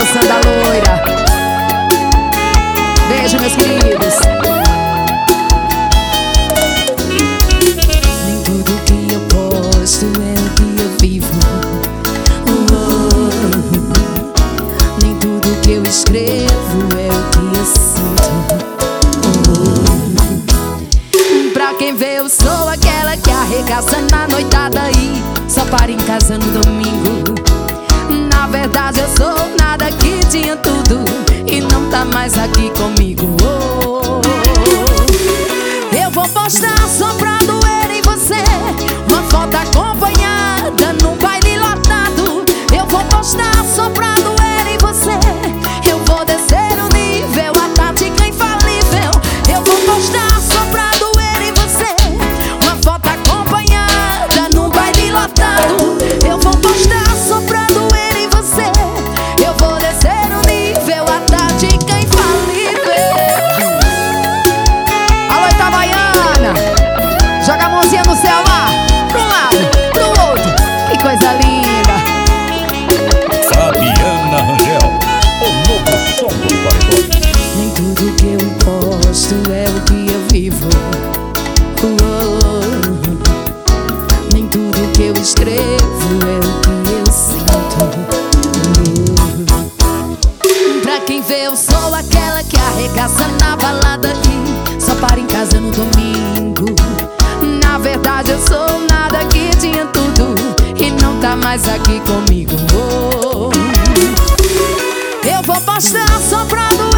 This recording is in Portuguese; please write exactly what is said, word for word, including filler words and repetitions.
Sandra Loira. Beijo, meus queridos. Nem tudo que eu posto é o que eu vivo. Oh, nem tudo que eu escrevo é o que eu sinto. Oh, pra quem vê, eu sou aquela que arregaça na noitada e só para em casa no domingo. Na verdade eu sou nada que tinha tudo e não tá mais aqui comigo. Oh, eu vou postar só pra doer em você uma foto acompanhada num baile lotado. Eu vou postar só pra doer em você. Eu vou descer o nível, a tática infalível. Eu vou postar só pra doer em você uma foto acompanhada num baile lotado. Eu vou postar só pra doer em você. Eu vou descer o nível, a tática infalível. Alô, Itabaiana, joga a mãozinha no céu lá, pra um lado, pro outro. Que coisa linda. Fabiana Rangel, o novo som do paredão. nem tudo que eu posto é o que eu vivo. Oh, nem tudo que eu escrevo é o que eu sinto. Oh. Pra quem vê, eu sou aquela que arregaça na balada e só para em casa no domingo. Na verdade eu sou nada que tinha tudo e não tá mais aqui comigo. Oh. Eu vou postar só pra doer